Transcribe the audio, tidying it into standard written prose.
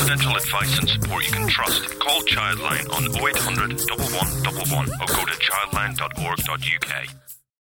confidential advice and support you can trust, call Childline on 0800 1111 or go to childline.org.uk.